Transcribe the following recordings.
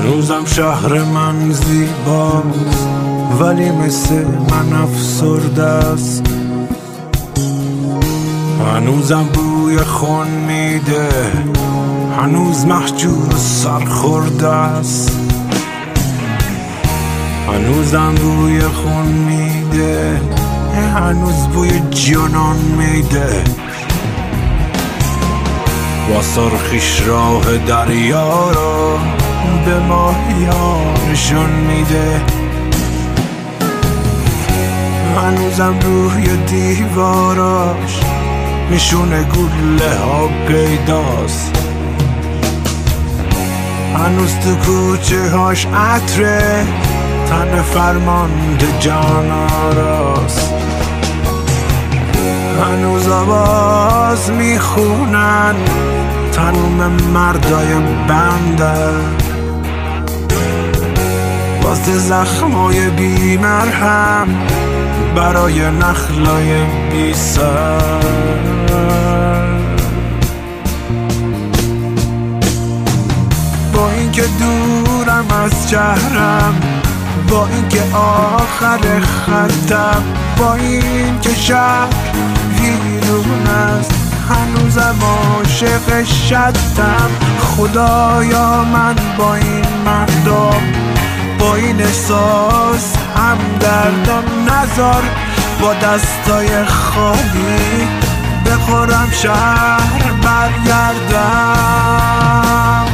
هنوزم شهر من زیباست ولی مثل من افسرده است. هنوزم بوی خون میده، هنوز محجور و سرخورده است. هنوزم بوی خون میده، هنوز بوی جنان میده. با سرخیش راه دریا را به ماهیا نشون میده. هنوزم روی دیواراش نشون گله ها پیداست. هنوز تو کوچه هاش عطره تن فرمانده جان آراست. هنوز آواز میخونن تموم مردای بنده واسه زخمای بی مرهم برای نخلای بی سر. با اینکه دورم از شهرم، با اینکه آخر خطم، با اینکه شهر ویرون است، هنوزم عاشق شدم. خدایا من با این مردم، با این احساس همدردم، نذار با دستای خالی بخورم شهر برگردم.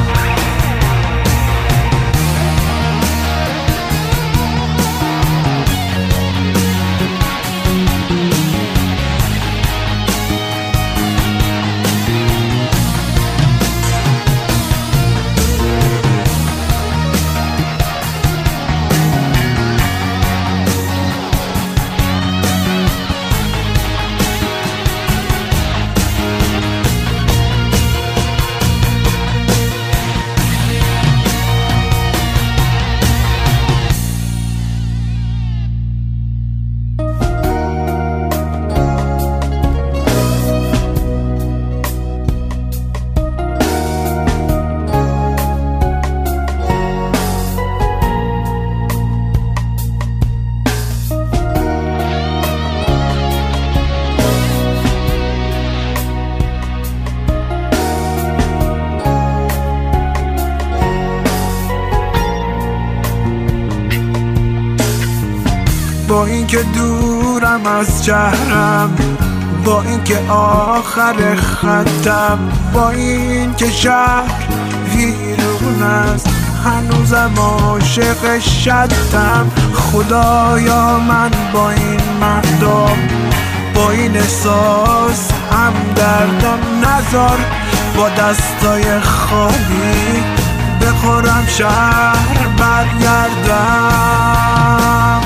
با اینکه دورم از شهرم، با اینکه آخر خطم، با اینکه شهر ویرون است، هنوزم عاشق شدم. خدایا من با این مردم، با این احساس همدردم، نذار با دستای خالی بخورم شهر برگردم.